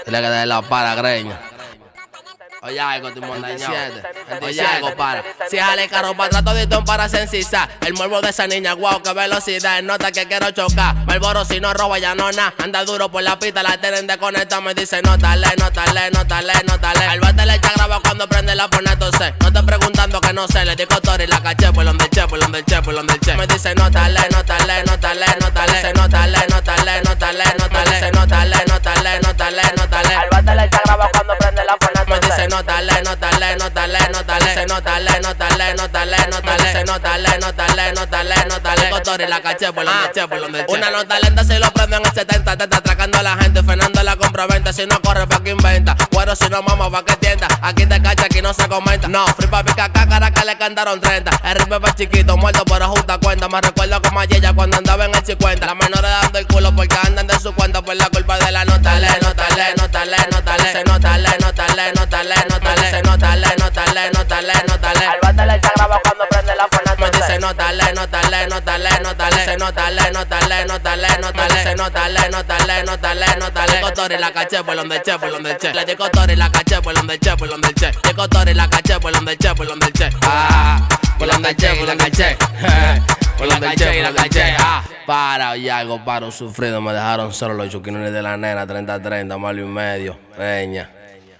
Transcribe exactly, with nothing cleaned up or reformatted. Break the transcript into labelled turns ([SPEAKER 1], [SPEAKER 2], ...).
[SPEAKER 1] Dile que de la para greña. Oye, algo, Timón veintisiete. Oye, algo, para. Si jale carro para atrás, todito para sensizar. El morbo de esa niña, wow, qué velocidad. Nota que quiero chocar. Malboro si no roba, ya no na. Anda duro por la pista, la tienen de conectar. Me dice, no dale, no dale, no dale, no dale. Al bate le echa graba cuando prende la pone entonces. No te preguntando que no sé. Le digo Tori, la caché, por donde che, por donde che, por donde che. Me dice, no dale, no dale, no dale, no dale. Se no dale, no dale, no dale, no dale. Se no dale, no dale, no dale, no dale. Al bate le echa graba cuando prende la pone entonces. Me dice, no dale, no dale, no dale, no dale. Se no dale, no dale, no dale, no dale. Se no dale, no dale, no dale, no dale. Digo Tori, la caché, por donde che, por donde che. Una nota lenta si lo prendo en el setenta. Te está atracando a la gente, frenando la compra-venta. Si no corre, pa' que inventa. Bueno, si no mama, pa' que tienda. Aquí te cacha, aquí no se comenta. No, free papi caca, cara que le cantaron treinta. El rip es chiquito, muerto pero justa cuenta. Me recuerdo como a ella cuando andaba en el cincuenta. Las menores dando el culo porque andan de su cuenta. Por la culpa de la nota, le, nota, le, nota, le, nota, le. Se nota, le, nota, le, nota, le, nota, le. Se nota, le, nota, le, nota, le, nota, le. Al bate le echa graba cuando prende la pone. Me dice, nota, le, nota, le, nota, le, nota, le. Se nota, le, nota, le, nota, le, nota, le. Se nota, le, nota, le, nota, le, nota, le. Digo Tori, la caché, por donde che, por donde che. Le digo Tori, la caché, por donde che, por donde che. Digo Tori, la caché, por donde che, por donde che. Ah, por donde che, por donde che. Por donde che, por donde che. Ah, para, y algo, paro sufrido. Me dejaron solo los chuquinones de la nena, treinta treinta, malo y medio. Reña.